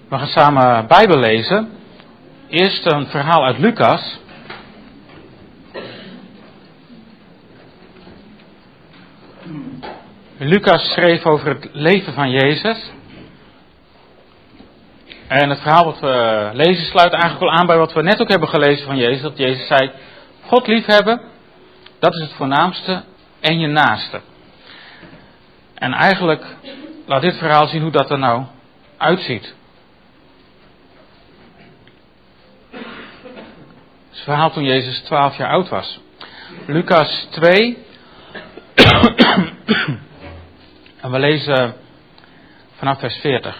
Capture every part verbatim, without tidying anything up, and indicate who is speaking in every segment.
Speaker 1: We gaan samen Bijbel lezen. Eerst een verhaal uit Lucas. Lucas schreef over het leven van Jezus. En het verhaal wat we lezen sluit eigenlijk wel aan bij wat we net ook hebben gelezen van Jezus. Dat Jezus zei, God liefhebben, dat is het voornaamste en je naaste. En eigenlijk laat dit verhaal zien hoe dat er nou uitziet. Het verhaal toen Jezus twaalf jaar oud was. Lucas twee. En we lezen vanaf vers veertig.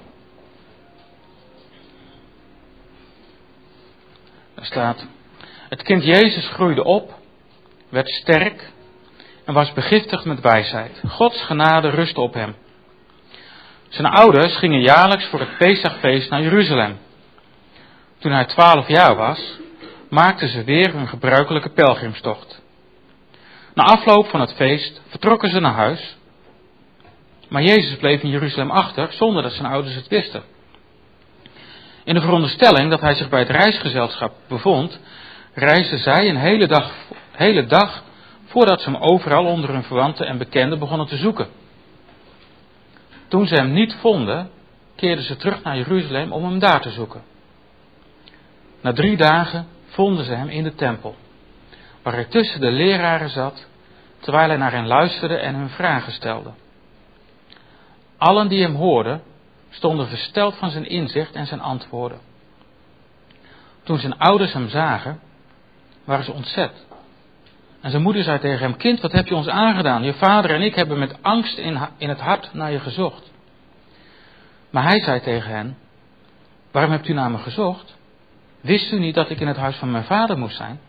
Speaker 1: Daar staat: Het kind Jezus groeide op, werd sterk en was begiftigd met wijsheid. Gods genade rustte op hem. Zijn ouders gingen jaarlijks voor het Pesachfeest naar Jeruzalem. Toen hij twaalf jaar was, maakten ze weer hun gebruikelijke pelgrimstocht. Na afloop van het feest vertrokken ze naar huis. Maar Jezus bleef in Jeruzalem achter, zonder dat zijn ouders het wisten. In de veronderstelling dat hij zich bij het reisgezelschap bevond, reisden zij een hele dag, hele dag voordat ze hem overal onder hun verwanten en bekenden begonnen te zoeken. Toen ze hem niet vonden, keerden ze terug naar Jeruzalem om hem daar te zoeken. Na drie dagen vonden ze hem in de tempel, waar hij tussen de leraren zat, terwijl hij naar hen luisterde en hun vragen stelde. Allen die hem hoorden, stonden versteld van zijn inzicht en zijn antwoorden. Toen zijn ouders hem zagen, waren ze ontzet. En zijn moeder zei tegen hem: Kind, wat heb je ons aangedaan? Je vader en ik hebben met angst in, in het hart naar je gezocht. Maar hij zei tegen hen: Waarom hebt u naar me gezocht? Wist u niet dat ik in het huis van mijn vader moest zijn?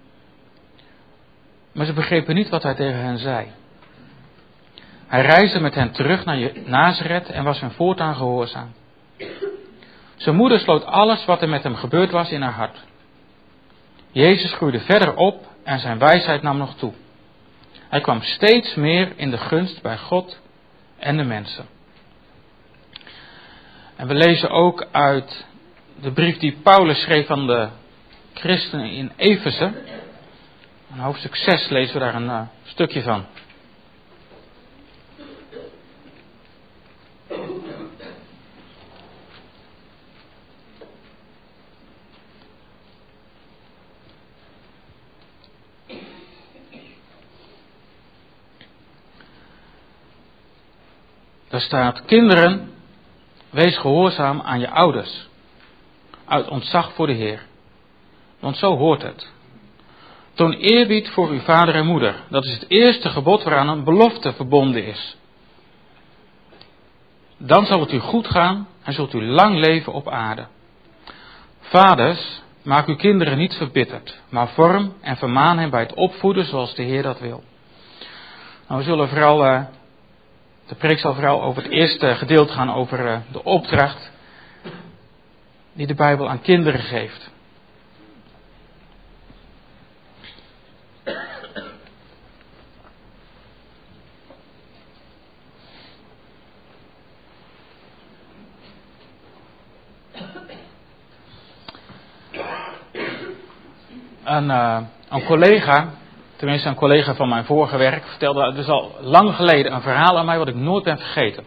Speaker 1: Maar ze begrepen niet wat hij tegen hen zei. Hij reisde met hen terug naar Nazareth en was hen voortaan gehoorzaam. Zijn moeder sloot alles wat er met hem gebeurd was in haar hart. Jezus groeide verder op en zijn wijsheid nam nog toe. Hij kwam steeds meer in de gunst bij God en de mensen. En we lezen ook uit de brief die Paulus schreef aan de christenen in Efeze. In hoofdstuk zes lezen we daar een uh, stukje van. Daar staat: Kinderen, wees gehoorzaam aan je ouders, uit ontzag voor de Heer. Want zo hoort het. Toon eerbied voor uw vader en moeder. Dat is het eerste gebod waaraan een belofte verbonden is. Dan zal het u goed gaan en zult u lang leven op aarde. Vaders, maak uw kinderen niet verbitterd, maar vorm en vermaan hen bij het opvoeden zoals de Heer dat wil. Nou, we zullen vooral, uh, de preek zal vooral over het eerste gedeelte gaan, over uh, de opdracht die de Bijbel aan kinderen geeft. Een, uh, een collega, tenminste een collega van mijn vorige werk, vertelde dus al lang geleden een verhaal aan mij wat ik nooit ben vergeten.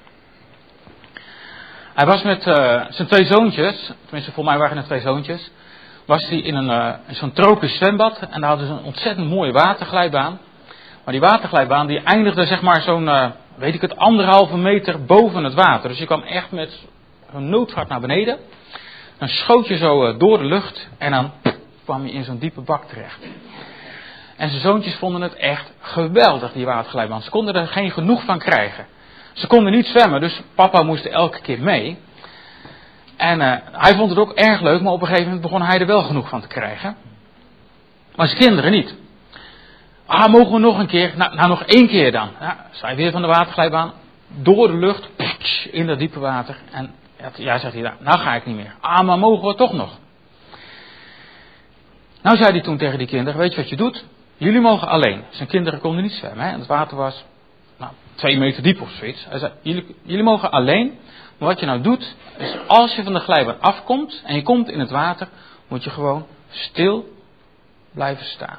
Speaker 1: Hij was met uh, zijn twee zoontjes, tenminste voor mij waren het twee zoontjes, was hij in, een, uh, in zo'n tropisch zwembad en daar hadden ze een ontzettend mooie waterglijbaan. Maar die waterglijbaan die eindigde zeg maar zo'n, uh, weet ik het, anderhalve meter boven het water. Dus je kwam echt met een noodvaart naar beneden. Dan schoot je zo uh, door de lucht en dan kwam je in zo'n diepe bak terecht. En zijn zoontjes vonden het echt geweldig, die waterglijbaan. Ze konden er geen genoeg van krijgen. Ze konden niet zwemmen, dus papa moest er elke keer mee. En uh, hij vond het ook erg leuk, maar op een gegeven moment begon hij er wel genoeg van te krijgen. Maar zijn kinderen niet. Ah, mogen we nog een keer? Nou, nou nog één keer dan. Ja, zij weer van de waterglijbaan, door de lucht, in dat diepe water. En ja, zegt hij, nou, nou ga ik niet meer. Ah, maar mogen we toch nog? Nou zei hij toen tegen die kinderen: weet je wat je doet? Jullie mogen alleen. Zijn kinderen konden niet zwemmen, hè? En het water was nou, twee meter diep of zoiets. Hij zei, jullie, jullie mogen alleen, maar wat je nou doet, is als je van de glijbaan afkomt en je komt in het water, moet je gewoon stil blijven staan.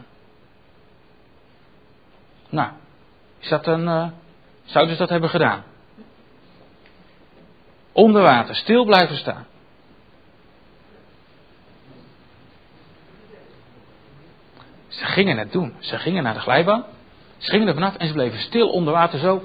Speaker 1: Nou, is dat een, uh, zouden ze dat hebben gedaan? Onder water, stil blijven staan. Ze gingen het doen. Ze gingen naar de glijbaan. Ze gingen er vanaf en ze bleven stil onder water zo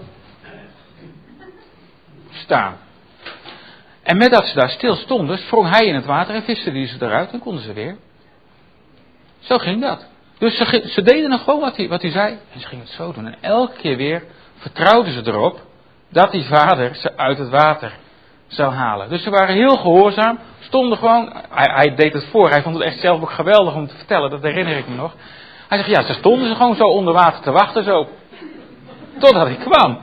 Speaker 1: staan. En met dat ze daar stil stonden, sprong hij in het water en viste die ze eruit en konden ze weer. Zo ging dat. Dus ze, ze deden nog gewoon wat hij, wat hij zei en ze gingen het zo doen. En elke keer weer vertrouwden ze erop dat die vader ze uit het water zou halen. Dus ze waren heel gehoorzaam, stonden gewoon, hij, hij deed het voor, hij vond het echt zelf ook geweldig om te vertellen, dat herinner ik me nog. Hij zegt, ja, ze stonden ze gewoon zo onder water te wachten, zo, totdat ik kwam.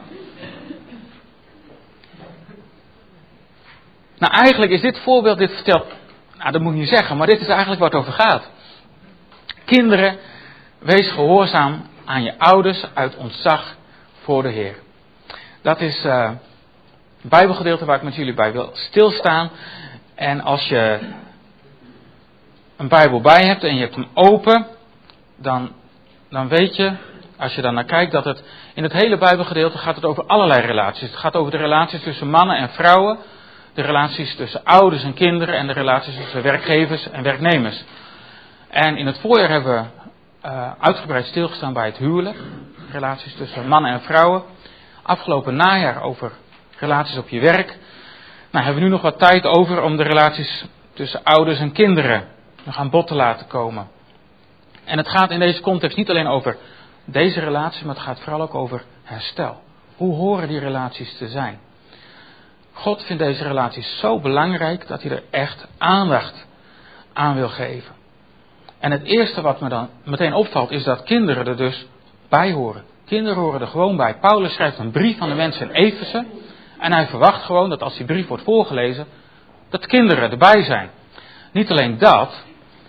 Speaker 1: Nou, eigenlijk is dit voorbeeld, dit vertelt, nou dat moet ik niet zeggen, maar dit is eigenlijk waar het over gaat. Kinderen, wees gehoorzaam aan je ouders uit ontzag voor de Heer. Dat is uh, het Bijbelgedeelte waar ik met jullie bij wil stilstaan. En als je een Bijbel bij hebt en je hebt hem open, dan, dan weet je, als je dan naar kijkt, dat het in het hele Bijbelgedeelte gaat het over allerlei relaties. Het gaat over de relaties tussen mannen en vrouwen, de relaties tussen ouders en kinderen en de relaties tussen werkgevers en werknemers. En in het voorjaar hebben we uh, uitgebreid stilgestaan bij het huwelijk, relaties tussen mannen en vrouwen. Afgelopen najaar over relaties op je werk. Nou, hebben we nu nog wat tijd over om de relaties tussen ouders en kinderen nog aan bod te laten komen. En het gaat in deze context niet alleen over deze relaties, maar het gaat vooral ook over herstel. Hoe horen die relaties te zijn? God vindt deze relaties zo belangrijk dat hij er echt aandacht aan wil geven. En het eerste wat me dan meteen opvalt is dat kinderen er dus bij horen. Kinderen horen er gewoon bij. Paulus schrijft een brief aan de mensen in Efeze. En hij verwacht gewoon dat als die brief wordt voorgelezen, dat kinderen erbij zijn. Niet alleen dat.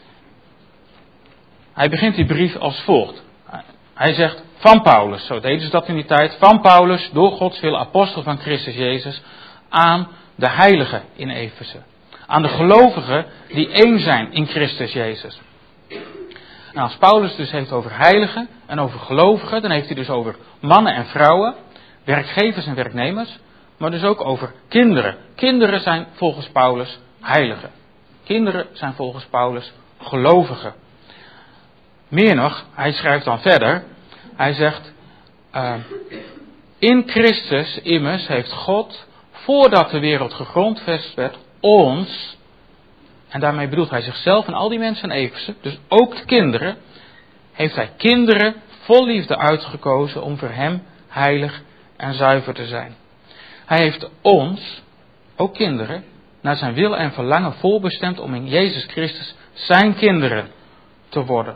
Speaker 1: Hij begint die brief als volgt. Hij zegt van Paulus, zo deden ze dat in die tijd. Van Paulus, door Gods wil, apostel van Christus Jezus, aan de heiligen in Efeze. Aan de gelovigen die één zijn in Christus Jezus. Nou, als Paulus dus heeft over heiligen en over gelovigen, dan heeft hij dus over mannen en vrouwen, werkgevers en werknemers, maar dus ook over kinderen. Kinderen zijn volgens Paulus heiligen. Kinderen zijn volgens Paulus gelovigen. Meer nog, hij schrijft dan verder, hij zegt, uh, in Christus immers heeft God, voordat de wereld gegrondvest werd, ons, en daarmee bedoelt hij zichzelf en al die mensen in Efeze, dus ook de kinderen, heeft hij kinderen vol liefde uitgekozen om voor hem heilig en zuiver te zijn. Hij heeft ons, ook kinderen, naar zijn wil en verlangen voorbestemd om in Jezus Christus zijn kinderen te worden.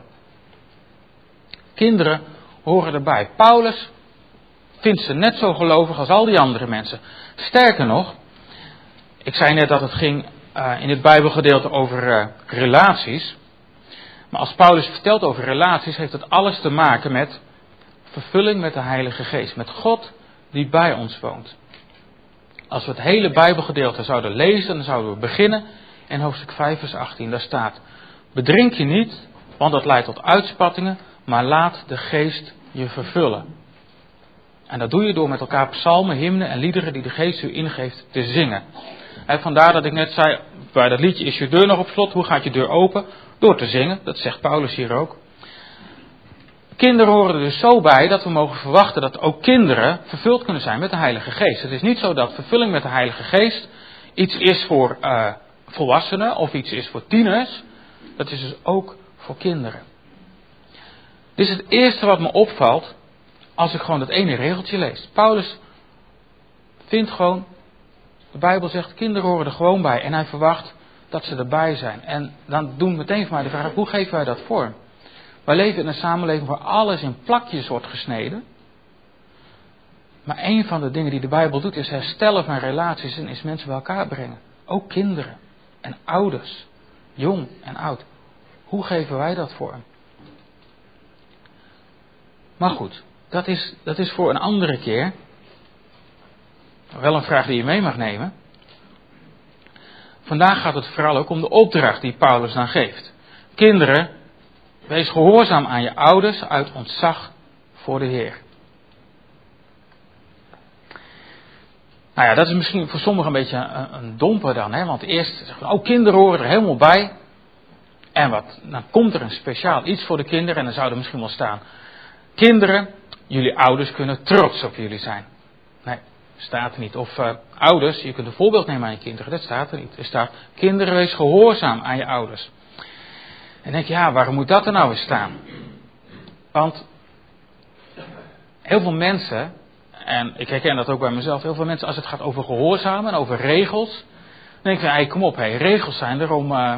Speaker 1: Kinderen horen erbij. Paulus vindt ze net zo gelovig als al die andere mensen. Sterker nog, ik zei net dat het ging uh, in het Bijbelgedeelte over uh, relaties. Maar als Paulus vertelt over relaties, heeft het alles te maken met vervulling met de Heilige Geest. Met God die bij ons woont. Als we het hele Bijbelgedeelte zouden lezen, dan zouden we beginnen in hoofdstuk vijf vers achttien. Daar staat, bedrink je niet, want dat leidt tot uitspattingen, maar laat de Geest je vervullen. En dat doe je door met elkaar psalmen, hymnen en liederen die de Geest u ingeeft te zingen. En vandaar dat ik net zei, bij dat liedje is je deur nog op slot. Hoe gaat je deur open? Door te zingen, dat zegt Paulus hier ook. Kinderen horen er dus zo bij dat we mogen verwachten dat ook kinderen vervuld kunnen zijn met de Heilige Geest. Het is niet zo dat vervulling met de Heilige Geest iets is voor uh, volwassenen of iets is voor tieners. Dat is dus ook voor kinderen. Dit is het eerste wat me opvalt als ik gewoon dat ene regeltje lees. Paulus vindt gewoon, de Bijbel zegt, kinderen horen er gewoon bij. En hij verwacht dat ze erbij zijn. En dan doen meteen voor mij de vraag, hoe geven wij dat vorm? Wij leven in een samenleving waar alles in plakjes wordt gesneden. Maar een van de dingen die de Bijbel doet is herstellen van relaties en is mensen bij elkaar brengen. Ook kinderen en ouders, jong en oud. Hoe geven wij dat vorm? Maar goed, dat is, dat is voor een andere keer. Wel een vraag die je mee mag nemen. Vandaag gaat het vooral ook om de opdracht die Paulus dan geeft. Kinderen, wees gehoorzaam aan je ouders uit ontzag voor de Heer. Nou ja, dat is misschien voor sommigen een beetje een, een domper dan. Hè? Want eerst zeggen we, oh, kinderen horen er helemaal bij. En wat, dan komt er een speciaal iets voor de kinderen. En dan zou er misschien wel staan. Kinderen, jullie ouders kunnen trots op jullie zijn. Nee, staat er niet. Of uh, ouders, je kunt een voorbeeld nemen aan je kinderen. Dat staat er niet. Er staat, kinderen, wees gehoorzaam aan je ouders. En dan denk je, ja, waarom moet dat er nou eens staan? Want heel veel mensen, en ik herken dat ook bij mezelf, heel veel mensen als het gaat over gehoorzamen en over regels, dan denk je, hey, kom op, hey, regels zijn er om, uh,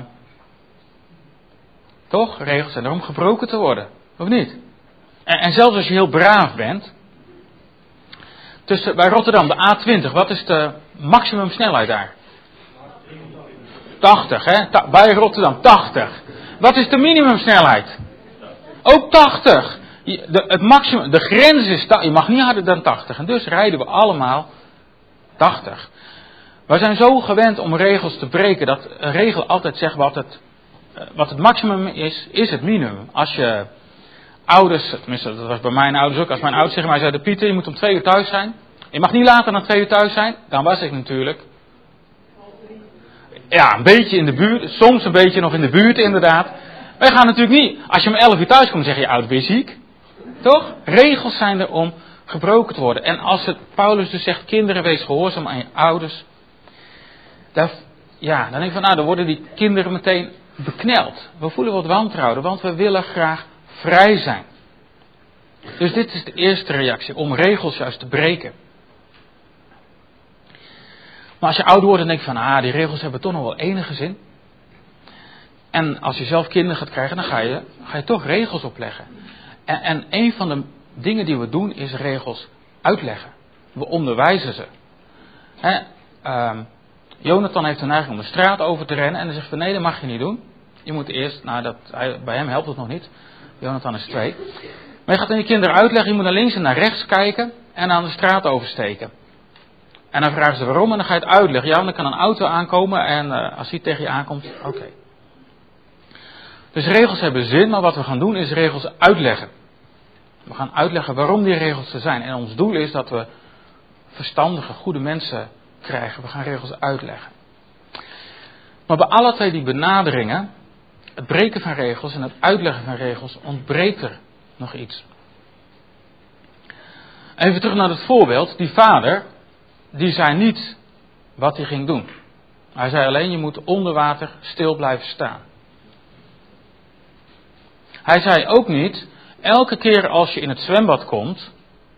Speaker 1: toch? Regels zijn er om gebroken te worden, of niet? En, en zelfs als je heel braaf bent, tussen, bij Rotterdam, de A twintig, wat is de maximumsnelheid daar? tachtig, hè? Ta- bij Rotterdam, tachtig. Wat is de minimumsnelheid? Ook tachtig. De, het maximum, de grens is, je mag niet harder dan tachtig. En dus rijden we allemaal tachtig. We zijn zo gewend om regels te breken dat een regel altijd zegt wat het, wat het maximum is, is het minimum. Als je ouders, tenminste dat was bij mijn ouders ook, als mijn ouders tegen mij zeiden, Pieter, je moet om twee uur thuis zijn. Je mag niet later dan twee uur thuis zijn. Dan was ik natuurlijk, ja, een beetje in de buurt, soms een beetje nog in de buurt inderdaad. Wij gaan natuurlijk niet, als je om elf uur thuis komt, zeg je, oud, ben je ziek? Toch? Regels zijn er om gebroken te worden. En als het, Paulus dus zegt, kinderen, wees gehoorzaam aan je ouders. Daar, ja, dan denk ik van, nou, dan worden die kinderen meteen bekneld. We voelen wat wantrouwen, want we willen graag vrij zijn. Dus dit is de eerste reactie, om regels juist te breken. Maar als je ouder wordt, dan denk je van, ah, die regels hebben toch nog wel enige zin. En als je zelf kinderen gaat krijgen, dan ga je, ga je toch regels opleggen. En, en een van de dingen die we doen, is regels uitleggen. We onderwijzen ze. Hè, um, Jonathan heeft een neiging om de straat over te rennen. En dan zegt van, nee, dat mag je niet doen. Je moet eerst, nou, dat, hij, bij hem helpt het nog niet. Jonathan is twee. Maar je gaat aan je kinderen uitleggen, je moet naar links en naar rechts kijken. En aan de straat oversteken. En dan vragen ze waarom en dan ga je het uitleggen. Ja, dan kan een auto aankomen en uh, als die tegen je aankomt, oké. Okay. Dus regels hebben zin, maar wat we gaan doen is regels uitleggen. We gaan uitleggen waarom die regels er zijn. En ons doel is dat we verstandige, goede mensen krijgen. We gaan regels uitleggen. Maar bij alle twee die benaderingen, het breken van regels en het uitleggen van regels, ontbreekt er nog iets. Even terug naar het voorbeeld. Die vader, die zei niet wat hij ging doen. Hij zei alleen, je moet onder water stil blijven staan. Hij zei ook niet, elke keer als je in het zwembad komt,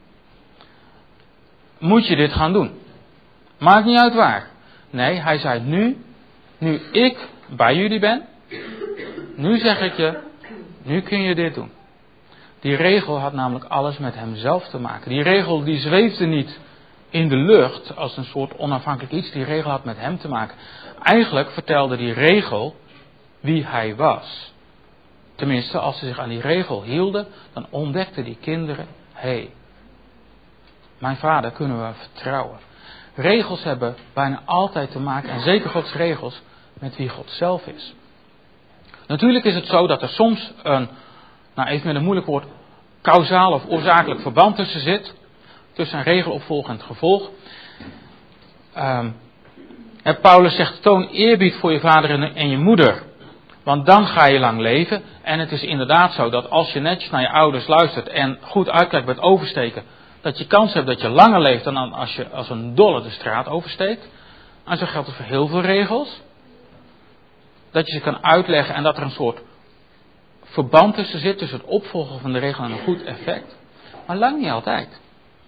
Speaker 1: moet je dit gaan doen. Maakt niet uit waar. Nee, hij zei nu, nu ik bij jullie ben, nu zeg ik je, nu kun je dit doen. Die regel had namelijk alles met hemzelf te maken. Die regel die zweefde niet in de lucht als een soort onafhankelijk iets. Die regel had met hem te maken. Eigenlijk vertelde die regel wie hij was. Tenminste, als ze zich aan die regel hielden, dan ontdekten die kinderen, hé, hey, mijn vader kunnen we vertrouwen. Regels hebben bijna altijd te maken, en zeker Gods regels, met wie God zelf is. Natuurlijk is het zo dat er soms een, nou even met een moeilijk woord, kausaal of oorzakelijk verband tussen zit. Tussen een regelopvolg en het gevolg. Um, en Paulus zegt, toon eerbied voor je vader en, en je moeder. Want dan ga je lang leven. En het is inderdaad zo dat als je netjes naar je ouders luistert en goed uitkijkt bij het oversteken, dat je kans hebt dat je langer leeft dan als je als een dolle de straat oversteekt. En zo geldt het voor heel veel regels. Dat je ze kan uitleggen en dat er een soort verband tussen zit, tussen het opvolgen van de regel en een goed effect. Maar lang niet altijd.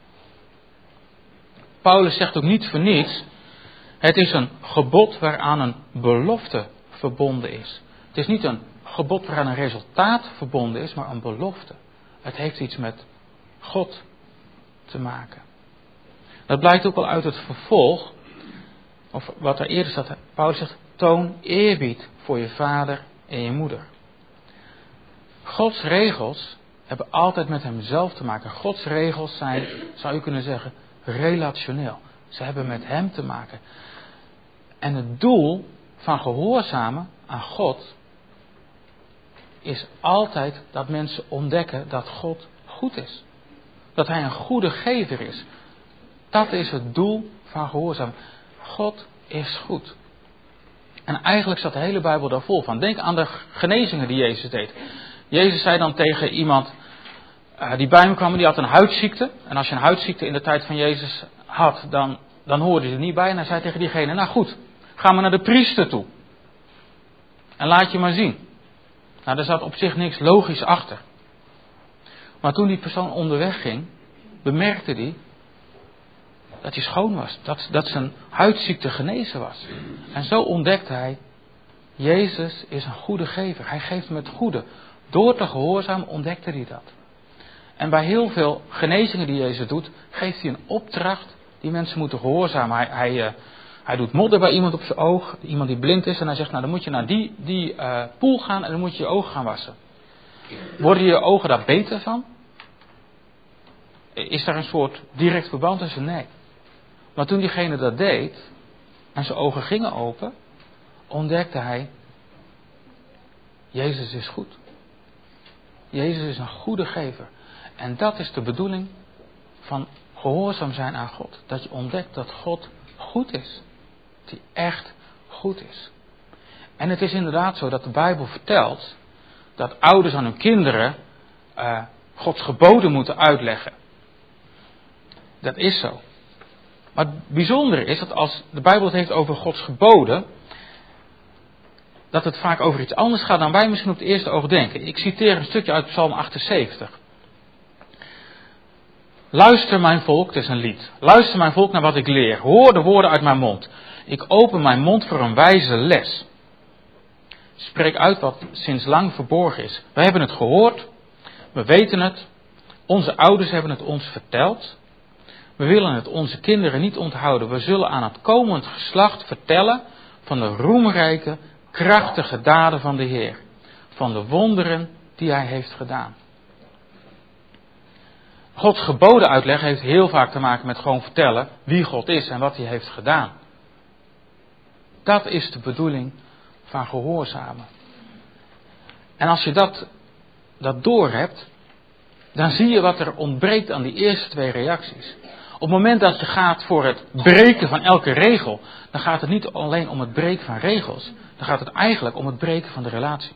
Speaker 1: Paulus zegt ook niet voor niets, het is een gebod waaraan een belofte verbonden is. Het is niet een gebod waaraan een resultaat verbonden is, maar een belofte. Het heeft iets met God te maken. Dat blijkt ook wel uit het vervolg, of wat er eerder staat. Paulus zegt, toon eerbied voor je vader en je moeder. Gods regels hebben altijd met hemzelf te maken. Gods regels zijn, zou je kunnen zeggen, relationeel. Ze hebben met hem te maken. En het doel van gehoorzamen aan God is altijd dat mensen ontdekken dat God goed is. Dat hij een goede gever is. Dat is het doel van gehoorzamen. God is goed. En eigenlijk staat de hele Bijbel daar vol van. Denk aan de genezingen die Jezus deed. Jezus zei dan tegen iemand uh, die bij hem kwam, die had een huidziekte. En als je een huidziekte in de tijd van Jezus had, dan, dan hoorde hij er niet bij. En hij zei tegen diegene, nou goed, ga maar naar de priester toe. En laat je maar zien. Nou, daar zat op zich niks logisch achter. Maar toen die persoon onderweg ging, bemerkte hij dat hij schoon was. Dat, dat zijn huidziekte genezen was. En zo ontdekte hij, Jezus is een goede gever. Hij geeft met goede. Door te gehoorzamen ontdekte hij dat. En bij heel veel genezingen die Jezus doet, geeft hij een opdracht die mensen moeten gehoorzamen. Hij, hij, uh, hij doet modder bij iemand op zijn oog, iemand die blind is. En hij zegt, nou dan moet je naar die, die uh, poel gaan en dan moet je je ogen gaan wassen. Worden je ogen daar beter van? Is daar een soort direct verband tussen? Nee. Maar toen diegene dat deed en zijn ogen gingen open, ontdekte hij, Jezus is goed. Jezus is een goede gever. En dat is de bedoeling van gehoorzaam zijn aan God. Dat je ontdekt dat God goed is. Dat hij echt goed is. En het is inderdaad zo dat de Bijbel vertelt dat ouders aan hun kinderen uh, Gods geboden moeten uitleggen. Dat is zo. Maar het bijzondere is dat als de Bijbel het heeft over Gods geboden, dat het vaak over iets anders gaat dan wij misschien op het eerste oog denken. Ik citeer een stukje uit Psalm achtenzeventig. Luister mijn volk, het is een lied. Luister mijn volk naar wat ik leer. Hoor de woorden uit mijn mond. Ik open mijn mond voor een wijze les. Spreek uit wat sinds lang verborgen is. We hebben het gehoord. We weten het. Onze ouders hebben het ons verteld. We willen het onze kinderen niet onthouden. We zullen aan het komend geslacht vertellen van de roemrijke, krachtige daden van de Heer. Van de wonderen die hij heeft gedaan. Gods geboden uitleggen heeft heel vaak te maken met gewoon vertellen wie God is en wat hij heeft gedaan. Dat is de bedoeling van gehoorzamen. En als je dat, dat doorhebt, dan zie je wat er ontbreekt aan die eerste twee reacties. Op het moment dat je gaat voor het breken van elke regel, dan gaat het niet alleen om het breken van regels. Dan gaat het eigenlijk om het breken van de relatie.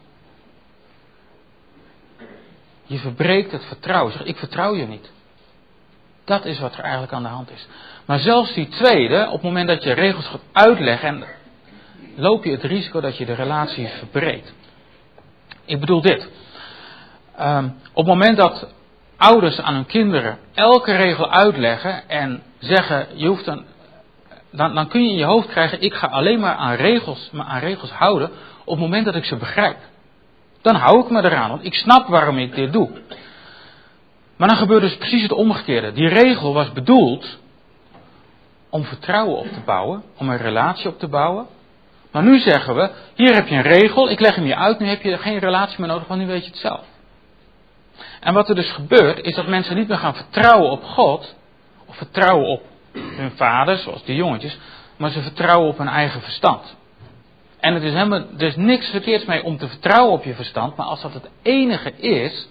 Speaker 1: Je verbreekt het vertrouwen. Zeg, ik vertrouw je niet. Dat is wat er eigenlijk aan de hand is. Maar zelfs die tweede, op het moment dat je regels gaat uitleggen, loop je het risico dat je de relatie verbreekt. Ik bedoel dit. Um, op het moment dat ouders aan hun kinderen elke regel uitleggen en zeggen, je hoeft dan, dan, dan kun je in je hoofd krijgen, ik ga alleen maar aan regels, me aan regels houden op het moment dat ik ze begrijp. Dan hou ik me eraan, want ik snap waarom ik dit doe. Maar dan gebeurt dus precies het omgekeerde. Die regel was bedoeld om vertrouwen op te bouwen, om een relatie op te bouwen. Maar nu zeggen we, hier heb je een regel, ik leg hem je uit, nu heb je geen relatie meer nodig, want nu weet je het zelf. En wat er dus gebeurt, is dat mensen niet meer gaan vertrouwen op God, of vertrouwen op hun vader, zoals die jongetjes, maar ze vertrouwen op hun eigen verstand. En het is helemaal, er is niks verkeerds mee om te vertrouwen op je verstand, maar als dat het enige is,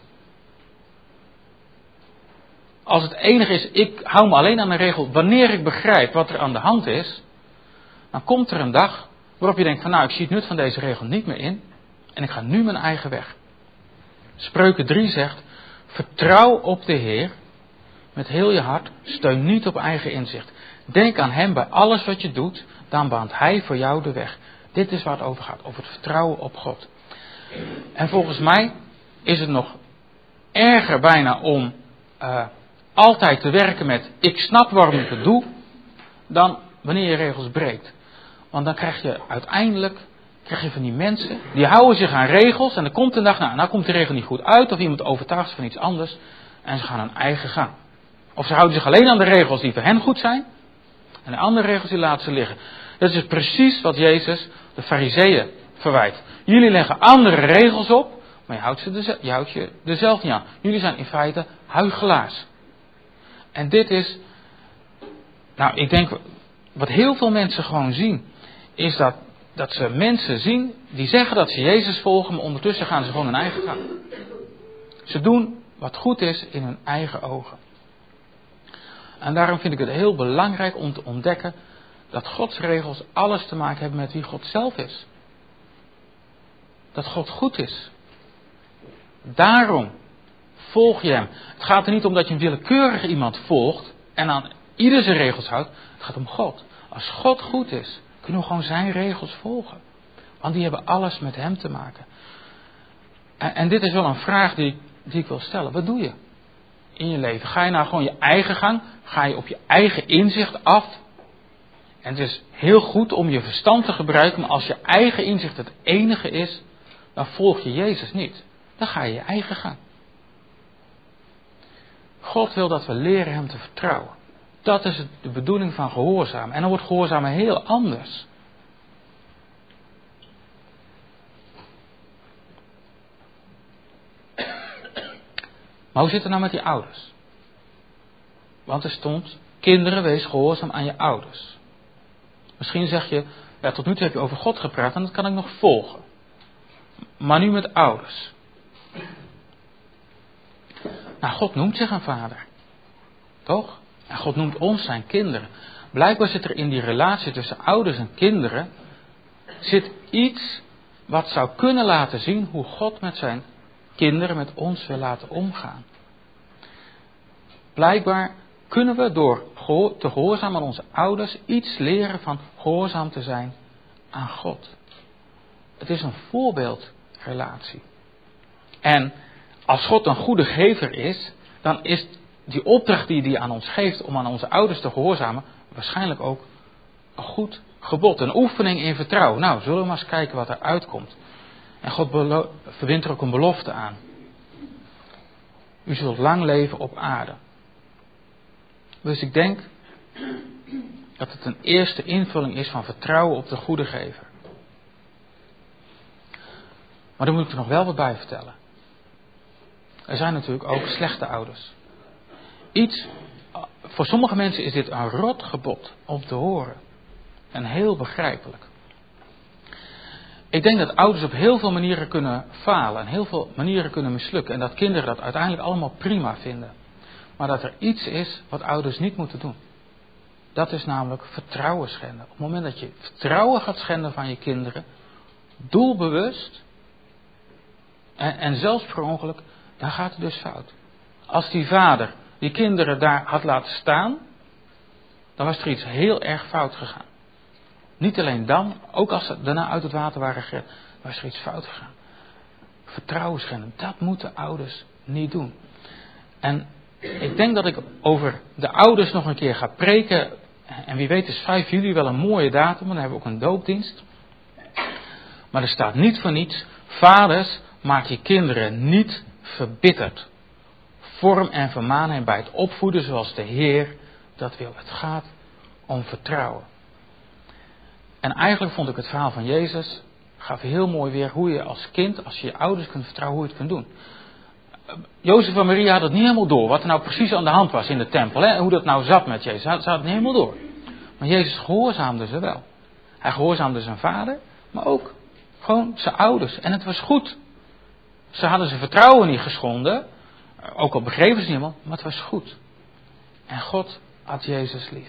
Speaker 1: als het enige is, ik hou me alleen aan een regel wanneer ik begrijp wat er aan de hand is, dan komt er een dag waarop je denkt van nou, ik zie het nut van deze regel niet meer in en ik ga nu mijn eigen weg. Spreuken drie zegt, vertrouw op de Heer met heel je hart, steun niet op eigen inzicht. Denk aan hem bij alles wat je doet, dan baant hij voor jou de weg. Dit is waar het over gaat, over het vertrouwen op God. En volgens mij is het nog erger bijna om uh, altijd te werken met ik snap waarom ik het doe, dan wanneer je regels breekt. Want dan krijg je uiteindelijk, krijg je van die mensen, die houden zich aan regels en er komt een dag, nou, nou komt de regel niet goed uit of iemand overtuigt ze van iets anders en ze gaan hun eigen gang. Of ze houden zich alleen aan de regels die voor hen goed zijn en de andere regels die laten ze liggen. Dat is precies wat Jezus de Farizeeën verwijt. Jullie leggen andere regels op, maar je houdt, ze de, je houdt je er zelf niet aan. Jullie zijn in feite huichelaars. En dit is Nou, ik denk, wat heel veel mensen gewoon zien, is dat, dat ze mensen zien die zeggen dat ze Jezus volgen, maar ondertussen gaan ze gewoon hun eigen gang. Ze doen wat goed is in hun eigen ogen. En daarom vind ik het heel belangrijk om te ontdekken dat Gods regels alles te maken hebben met wie God zelf is. Dat God goed is. Daarom volg je hem. Het gaat er niet om dat je een willekeurig iemand volgt en aan ieder zijn regels houdt. Het gaat om God. Als God goed is, kunnen we gewoon zijn regels volgen. Want die hebben alles met hem te maken. En, en dit is wel een vraag die, die ik wil stellen. Wat doe je in je leven? Ga je nou gewoon je eigen gang? Ga je op je eigen inzicht af? En het is heel goed om je verstand te gebruiken, maar als je eigen inzicht het enige is, dan volg je Jezus niet. Dan ga je je eigen gang. God wil dat we leren hem te vertrouwen. Dat is de bedoeling van gehoorzamen. En dan wordt gehoorzamen heel anders. Maar hoe zit het nou met die ouders? Want er stond, kinderen, wees gehoorzaam aan je ouders. Misschien zeg je, ja, tot nu toe heb je over God gepraat en dat kan ik nog volgen. Maar nu met ouders. Nou, God noemt zich een vader. Toch? En God noemt ons zijn kinderen. Blijkbaar zit er in die relatie tussen ouders en kinderen, zit iets wat zou kunnen laten zien hoe God met zijn kinderen, met ons wil laten omgaan. Blijkbaar kunnen we door te gehoorzamen aan onze ouders iets leren van gehoorzaam te zijn aan God. Het is een voorbeeldrelatie. En als God een goede gever is, dan is die opdracht die hij aan ons geeft om aan onze ouders te gehoorzamen waarschijnlijk ook een goed gebod. Een oefening in vertrouwen. Nou, zullen we maar eens kijken wat er uitkomt. En God belo- verbindt er ook een belofte aan. U zult lang leven op aarde. Dus ik denk dat het een eerste invulling is van vertrouwen op de goede gever. Maar daar moet ik er nog wel wat bij vertellen. Er zijn natuurlijk ook slechte ouders. Iets, voor sommige mensen is dit een rot gebod om te horen. En heel begrijpelijk. Ik denk dat ouders op heel veel manieren kunnen falen en heel veel manieren kunnen mislukken. En dat kinderen dat uiteindelijk allemaal prima vinden. Maar dat er iets is wat ouders niet moeten doen. Dat is namelijk vertrouwen schenden. Op het moment dat je vertrouwen gaat schenden van je kinderen, doelbewust en, en zelfs per ongeluk, dan gaat het dus fout. Als die vader die kinderen daar had laten staan, dan was er iets heel erg fout gegaan. Niet alleen dan, ook als ze daarna uit het water waren gered, was er iets fout gegaan. Vertrouwen schenden, dat moeten ouders niet doen. En ik denk dat ik over de ouders nog een keer ga preken. En wie weet is vijf juli wel een mooie datum, want dan hebben we ook een doopdienst. Maar er staat niet voor niets, vaders, maak je kinderen niet verbitterd. Vorm en vermaan hen bij het opvoeden zoals de Heer dat wil. Het gaat om vertrouwen. En eigenlijk vond ik het verhaal van Jezus, gaf heel mooi weer hoe je als kind, als je je ouders kunt vertrouwen, hoe je het kunt doen. Jozef en Maria hadden het niet helemaal door, wat er nou precies aan de hand was in de tempel. Hè? Hoe dat nou zat met Jezus, ze hadden het niet helemaal door. Maar Jezus gehoorzaamde ze wel. Hij gehoorzaamde zijn vader, maar ook gewoon zijn ouders. En het was goed. Ze hadden zijn vertrouwen niet geschonden, ook al begrepen ze niet helemaal, maar het was goed. En God had Jezus lief.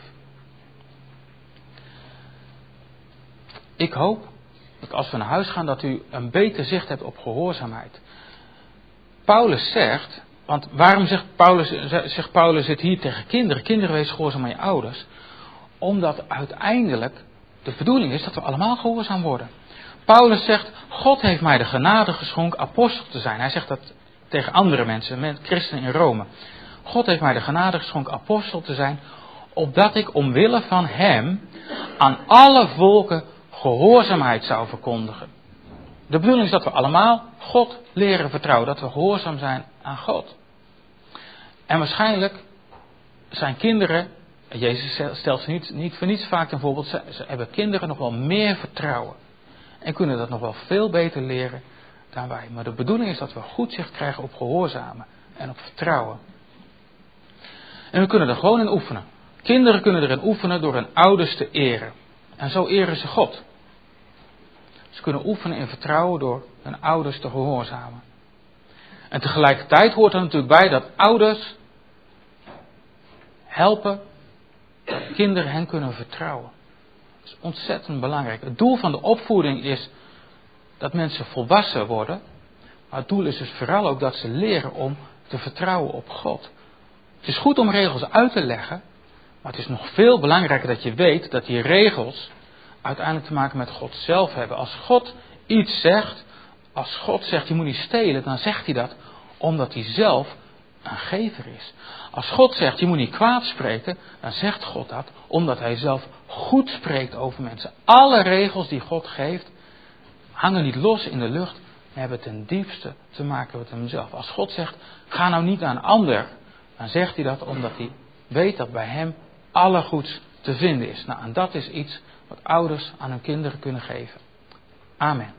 Speaker 1: Ik hoop dat als we naar huis gaan dat u een beter zicht hebt op gehoorzaamheid. Paulus zegt, want waarom zegt Paulus, zegt Paulus het hier tegen kinderen? Kinderen, wees gehoorzaam aan je ouders. Omdat uiteindelijk de bedoeling is dat we allemaal gehoorzaam worden. Paulus zegt, God heeft mij de genade geschonken apostel te zijn. Hij zegt dat tegen andere mensen, met christenen in Rome. God heeft mij de genade geschonken apostel te zijn, opdat ik omwille van hem aan alle volken gehoorzaamheid zou verkondigen. De bedoeling is dat we allemaal God leren vertrouwen. Dat we gehoorzaam zijn aan God. En waarschijnlijk zijn kinderen, Jezus stelt ze niet, niet voor niets vaak een voorbeeld, ze, ze hebben kinderen nog wel meer vertrouwen. En kunnen dat nog wel veel beter leren dan wij. Maar de bedoeling is dat we goed zicht krijgen op gehoorzamen en op vertrouwen. En we kunnen er gewoon in oefenen. Kinderen kunnen erin oefenen door hun ouders te eren. En zo eren ze God. Ze kunnen oefenen in vertrouwen door hun ouders te gehoorzamen. En tegelijkertijd hoort er natuurlijk bij dat ouders helpen dat kinderen hen kunnen vertrouwen. Dat is ontzettend belangrijk. Het doel van de opvoeding is dat mensen volwassen worden. Maar het doel is dus vooral ook dat ze leren om te vertrouwen op God. Het is goed om regels uit te leggen. Maar het is nog veel belangrijker dat je weet dat die regels uiteindelijk te maken met God zelf hebben. Als God iets zegt, als God zegt je moet niet stelen, dan zegt hij dat omdat hij zelf een gever is. Als God zegt je moet niet kwaad spreken, dan zegt God dat omdat hij zelf goed spreekt over mensen. Alle regels die God geeft hangen niet los in de lucht, maar hebben ten diepste te maken met hemzelf. Als God zegt ga nou niet naar een ander, dan zegt hij dat omdat hij weet dat bij hem alle goeds te vinden is. Nou, en dat is iets wat ouders aan hun kinderen kunnen geven. Amen.